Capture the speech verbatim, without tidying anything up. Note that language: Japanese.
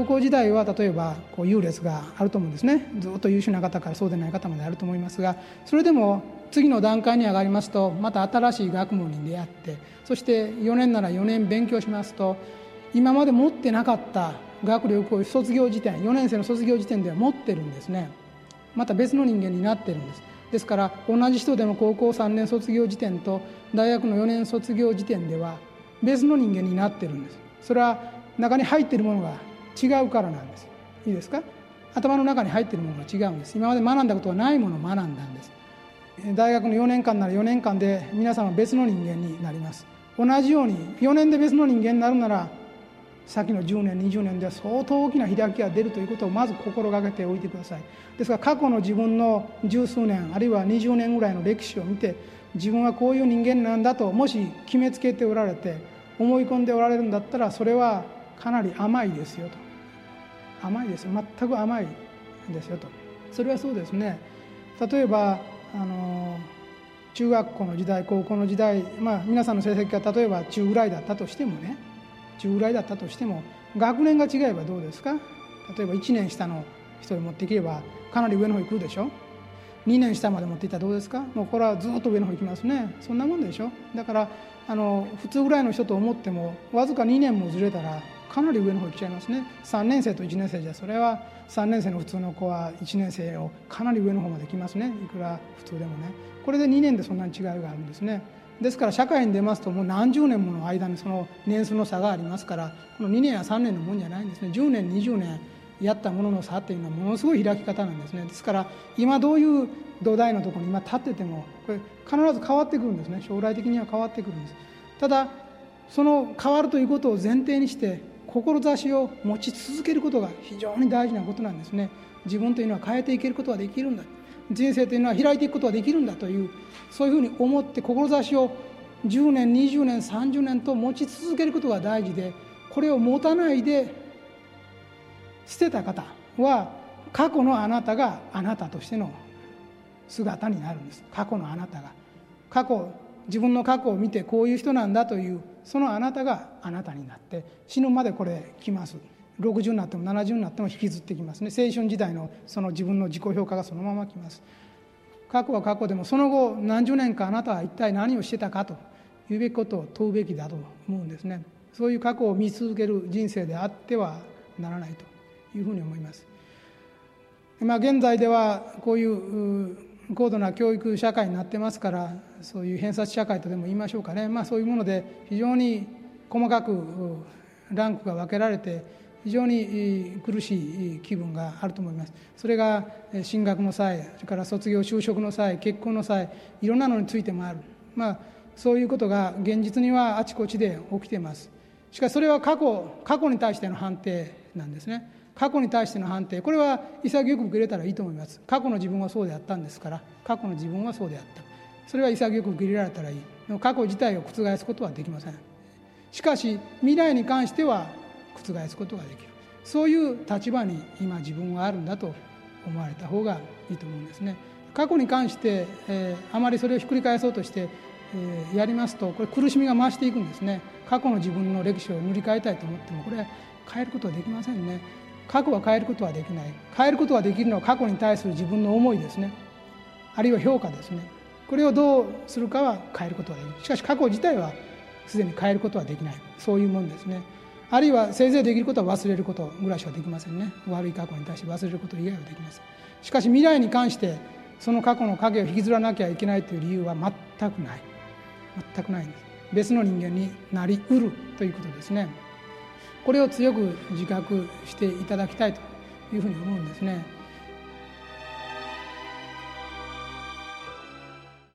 校時代は例えばこう優劣があると思うんですね。ずっと優秀な方からそうでない方まであると思いますが、それでも次の段階に上がりますとまた新しい学問に出会って、そしてよねんならよねん勉強しますと、今まで持ってなかった学力を卒業時点、よねん生の卒業時点では持ってるんですね。また別の人間になってるんです。ですから同じ人でも高校さんねん卒業時点と大学のよねん卒業時点では別の人間になってるんです。それは中に入っているものが違うからなんです。いいですか？頭の中に入っているものが違うんです。今まで学んだことはないものを学んだんです。大学のよねんかんならよねんかんで皆さんは別の人間になります。同じようによねんで別の人間になるなら、先のじゅうねんにじゅうねんでは相当大きな開きが出るということをまず心がけておいてください。ですから過去の自分の十数年あるいはにじゅうねんぐらいの歴史を見て、自分はこういう人間なんだともし決めつけておられて思い込んでおられるんだったら、それはかなり甘いですよと。甘いですよ、全く甘いですよと。それはそうですね。例えばあの中学校の時代高校の時代、まあ、皆さんの成績が例えば中ぐらいだったとしてもね中ぐらいだったとしても学年が違えばどうですか？例えばいちねん下の人に持っていけばかなり上の方行くでしょ。にねん下まで持っていったらどうですか？もうこれはずっと上の方行きますね。そんなもんでしょ。だからあの普通ぐらいの人と思ってもわずかにねんもずれたらかなり上の方行っちゃいますね。さんねん生といちねん生じゃ、それはさんねん生の普通の子はいちねん生をかなり上の方まで来ますね。いくら普通でもね。これでにねんでそんなに違いがあるんですね。ですから社会に出ますともう何十年もの間にその年数の差がありますから、このにねんやさんねんのもんじゃないんですね。じゅうねんにじゅうねんやったものの差っていうのはものすごい開き方なんですね。ですから今どういう土台のところに今立っててもこれ必ず変わってくるんですね。将来的には変わってくるんです。ただその変わるということを前提にして志を持ち続けることが非常に大事なことなんですね。自分というのは変えていけることができるんだ、人生というのは開いていくことができるんだという、そういうふうに思って志をじゅうねんにじゅうねんさんじゅうねんと持ち続けることが大事で、これを持たないで捨てた方は過去のあなたがあなたとしての姿になるんです。過去のあなたが過去自分の過去を見てこういう人なんだというそのあなたがあなたになって死ぬまでこれ来ます。ろくじゅうになってもななじゅうになっても引きずってきますね。青春時代のその自分の自己評価がそのまま来ます。過去は過去でもその後何十年かあなたは一体何をしてたかというべきことを問うべきだと思うんですね。そういう過去を見続ける人生であってはならないというふうに思います。まあ、現在ではこういう高度な教育社会になってますから、そういう偏差値社会とでも言いましょうかね、まあ、そういうもので非常に細かくランクが分けられて非常に苦しい気分があると思います。それが進学の際、それから卒業就職の際、結婚の際、いろんなのについてもある、まあ、そういうことが現実にはあちこちで起きています。しかしそれは過去過去に対しての判定なんですね。過去に対しての判定、これは潔く受け入れたらいいと思います。過去の自分はそうであったんですから、過去の自分はそうであった、それは潔く受け入れられたらいい。でも過去自体を覆すことはできません。しかし未来に関しては覆すことができる。そういう立場に今自分はあるんだと思われた方がいいと思うんですね。過去に関して、えー、あまりそれをひっくり返そうとして、えー、やりますと、これ苦しみが増していくんですね。過去の自分の歴史を塗り替えたいと思ってもこれは変えることはできませんね。過去は変えることはできない。変えることができるのは過去に対する自分の思いですね。あるいは評価ですね。これをどうするかは変えることができる。しかし過去自体はすでに変えることはできない。そういうもんですね。あるいはせいぜいできることは忘れることぐらいしかできませんね。悪い過去に対して忘れること以外はできません。しかし未来に関してその過去の影を引きずらなきゃいけないという理由は全くない。全くないんです。別の人間になりうるということですね。これを強く自覚していただきたいというふうに思うんですね。